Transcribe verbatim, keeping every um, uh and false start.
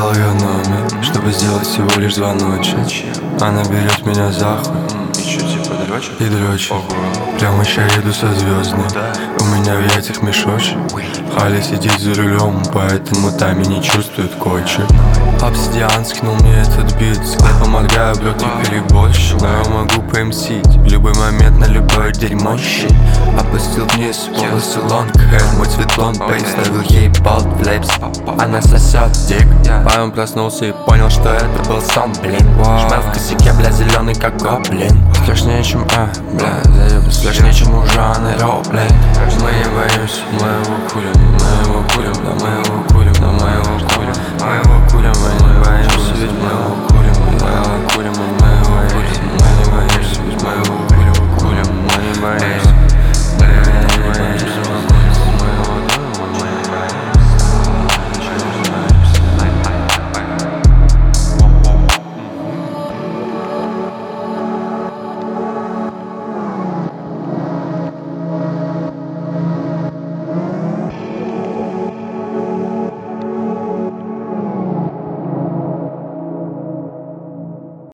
Взял ее номер, чтобы сделать всего лишь звоночек. Она берет меня за хуй И чё, типа дрочит? и дрочит. Прямо ща еду со звездной. У меня в яйцах мешочек. Халя сидит за рулем, поэтому Тами не чувствует кочек. Обсидиан скинул мне этот бит. Я помогаю, бро, ты переборщик. Но я могу поэмсить в любой момент на любое дерьмо. Опустил вниз волосы лонг хэт, мой цвет блонд. Приставил ей болт в лейпс, она сосет дик. Потом проснулся и понял, что это был сон, блин. Шмел в косяке, бля, зеленый как гоблин. Страшнее, чем, а, бля, заебись. Страшнее, чем у Жанны Роу, блин. Мы не боимся, мы его курим, мы его курим, да мы его курим.